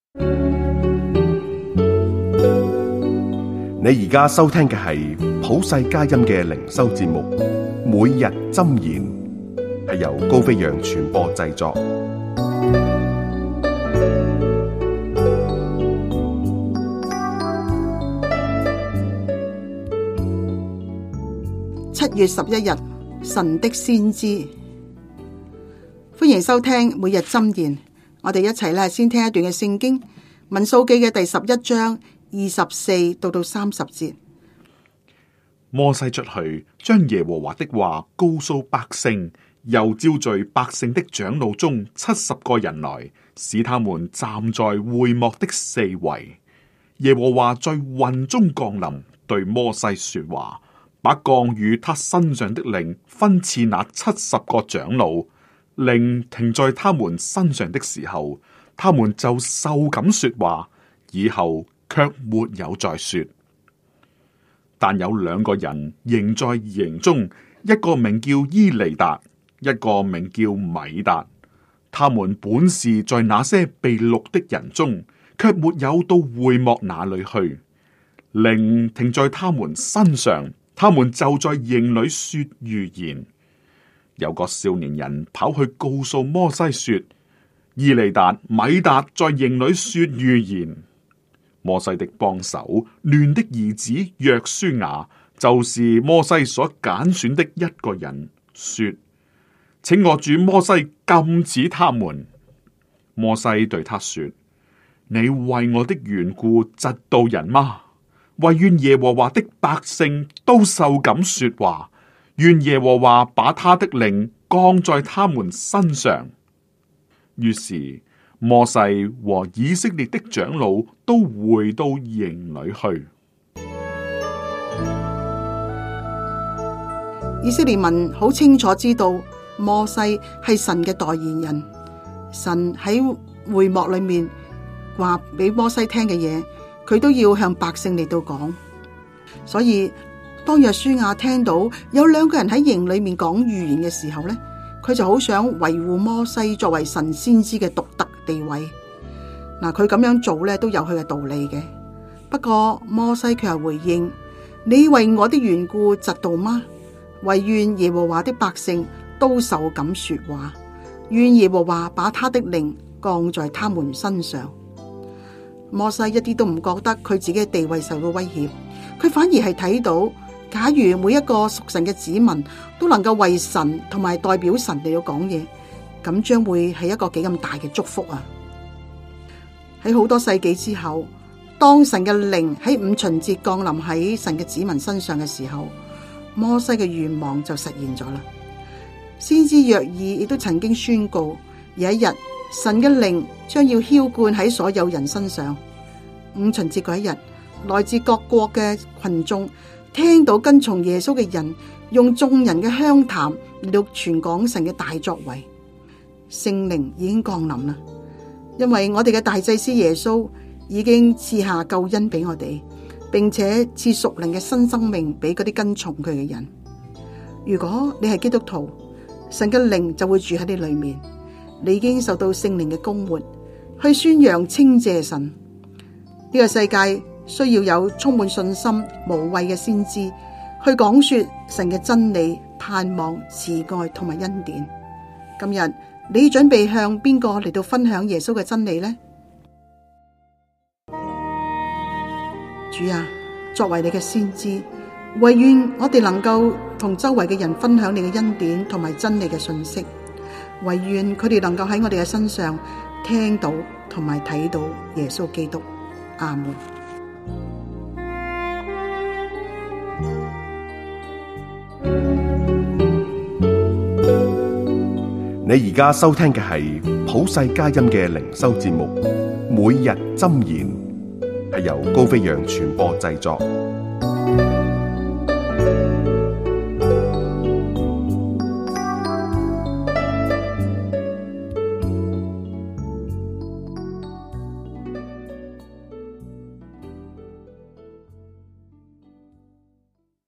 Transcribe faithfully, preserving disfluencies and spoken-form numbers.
你而家收聽嘅係普世佳音嘅靈修節目，每日箴言，係由高飛揚傳播製作。 七月十一日，神的先知，歡迎收聽每日箴言。我哋一齊咧先聽一段嘅聖經，民數記嘅第十一章二十四到到三十節。 摩西出去，將耶和華的話告訴百姓，又召聚百姓的長老中七十個人來，使他們站在會幕的四圍。耶和華在雲中降臨，對摩西說話，把降與他身上的靈分賜那七十個長老。靈停在他們身上的時候，他們就受感說話，以後卻沒有再說。但有兩個人仍在營中，一個名叫伊利達，一個名叫米達。他們本是在那些被錄的人中，卻沒有到會幕那裏去。靈停在他們身上，他們就在營裏說預言。有個少年人跑去告訴摩西說：伊利達、米達在營裏說預言。摩西的幫手嫩的兒子約書亞，就是摩西所揀選的一個人，說：請我主摩西禁止他們。摩西對他說：你為我的緣故嫉妒人嗎？惟願耶和華的百姓都受感說話，願耶和華把他的靈降在他們身上。於是摩西和以色列的長老都回到營裏去。 以色列民好清楚知道摩西係神嘅代言人，神喺會幕裏面話俾摩西聽嘅嘢，佢都要向百姓嚟到講。所以當約書亞聽到有兩個人喺營裏面講預言嘅時候呢，佢就好想維護摩西作為神先知嘅獨特地位。嗱，佢咁樣做咧都有佢嘅道理嘅。不過摩西卻係回應：你為我的緣故嫉妒嗎？惟願耶和華的百姓都受感說話，願耶和華把他的靈降在他們身上。摩西一啲都唔覺得佢自己嘅地位受到威脅，佢反而係睇到，假如每一個屬神嘅子民都能夠為神同埋代表神嚟到講嘢，咁將會係一個幾咁大嘅祝福啊！喺好多世紀之後，當神嘅靈喺五旬節降臨喺神嘅子民身上嘅時候，摩西嘅願望就實現咗啦。先知約珥亦都曾經宣告，有一日神嘅靈將要澆灌喺所有人身上。五旬節嗰一日，來自各國嘅群眾聽到跟從耶穌嘅人用眾人嘅鄉談嚟到傳講神嘅大作為，聖靈已經降臨啦。因為我哋嘅大祭司耶穌已經賜下救恩俾我哋，並且賜屬靈嘅新生命俾嗰啲跟從佢嘅人。如果你係基督徒，神嘅靈就會住喺你裏面，你已經受到聖靈嘅供活，去宣揚稱謝神。呢、這個世界需要有充滿信心無畏嘅先知去講說神嘅真理、盼望、慈愛同埋恩典。今日你準備向邊個嚟到分享耶穌嘅真理呢？主啊，作為你嘅先知，惟願我哋能夠同周圍嘅人分享你嘅恩典同埋真理嘅信息，惟願佢哋能夠喺我哋嘅身上聽到同埋睇到耶穌基督。阿門。 你而家收聽嘅係普世佳音嘅靈修節目，每日箴言，係由高飛揚傳播製作。